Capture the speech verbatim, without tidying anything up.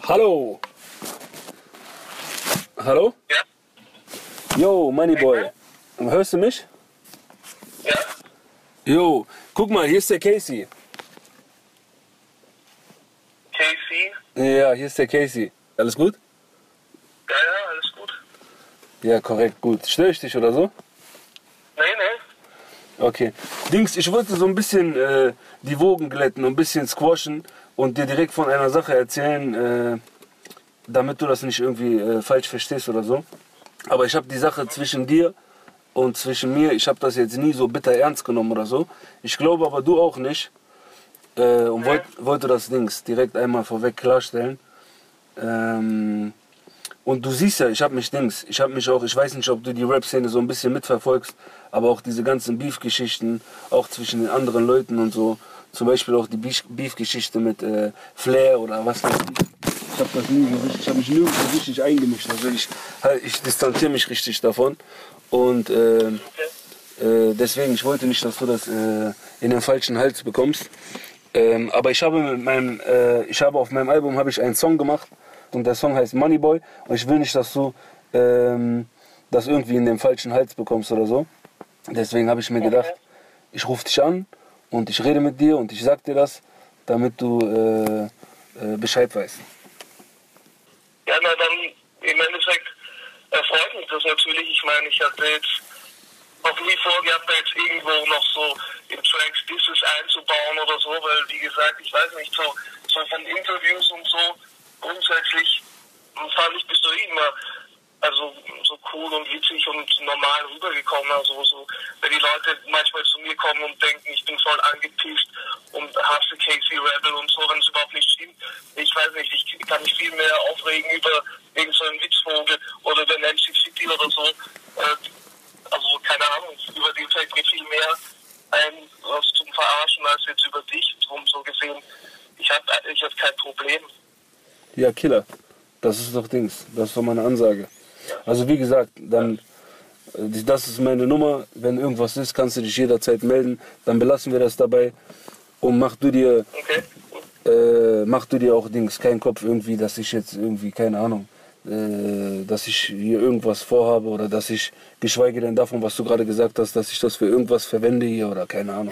Hallo. Hallo? Ja. Yo, Moneyboy. Hörst du mich? Ja. Jo, guck mal, hier ist der Casey. Casey? Ja, hier ist der Casey. Alles gut? Ja, ja, alles gut. Ja, korrekt, gut. Störe ich dich oder so? Nee, nee. Okay. Dings, ich wollte so ein bisschen äh, die Wogen glätten und ein bisschen squashen und dir direkt von einer Sache erzählen, äh, damit du das nicht irgendwie äh, falsch verstehst oder so. Aber ich habe die Sache zwischen dir und zwischen mir, ich habe das jetzt nie so bitter ernst genommen oder so. Ich glaube aber du auch nicht. Äh, und wollt, wollte das Dings direkt einmal vorweg klarstellen. Ähm, und du siehst ja, ich habe mich Dings, ich habe mich auch, ich weiß nicht, ob du die Rap-Szene so ein bisschen mitverfolgst, aber auch diese ganzen Beef-Geschichten, auch zwischen den anderen Leuten und so. Zum Beispiel auch die Beef-Geschichte mit äh, Flair oder was weiß ich. Ich habe das nie so richtig, ich habe mich nirgendwo so richtig eingemischt. Also ich, halt, ich distanziere mich richtig davon. Und äh, äh, deswegen, ich wollte nicht, dass du das äh, in den falschen Hals bekommst. Ähm, aber ich habe mit meinem, äh, ich habe auf meinem Album habe ich einen Song gemacht und der Song heißt Moneyboy und ich will nicht, dass du ähm, das irgendwie in den falschen Hals bekommst oder so. Deswegen habe ich mir gedacht, ich rufe dich an und ich rede mit dir und ich sag dir das, damit du äh, äh, Bescheid weißt. Ja, na dann, im Endeffekt erfreut mich das natürlich. Ich meine, ich hatte jetzt auch nie vorgehabt, da jetzt irgendwo noch so in Tracks Disses einzubauen oder so, weil, wie gesagt, ich weiß nicht, so, so von Interviews und so, grundsätzlich fand ich bis dahin immer also so cool und witzig und normal rübergekommen. Also so, wenn die Leute manchmal zu mir kommen und denken, ich bin voll angepisst und hasse Casey Rebel und so, wenn es überhaupt nicht stimmt. Ich weiß nicht, ich kann mich viel mehr aufregen über irgend so einen Witzvogel oder über M C City oder so. Also keine Ahnung, über den fällt mir viel mehr ein, was zum Verarschen, als jetzt über dich. Drum so gesehen, ich habe ich hab kein Problem. Ja, Killer. Das ist doch Dings. Das ist doch meine Ansage. Also wie gesagt, dann, das ist meine Nummer. Wenn irgendwas ist, kannst du dich jederzeit melden. Dann belassen wir das dabei. Und mach du dir, Okay. äh, mach du dir auch Dings, keinen Kopf irgendwie, dass ich jetzt irgendwie, keine Ahnung, äh, dass ich hier irgendwas vorhabe oder dass ich, geschweige denn davon, was du gerade gesagt hast, dass ich das für irgendwas verwende hier oder keine Ahnung.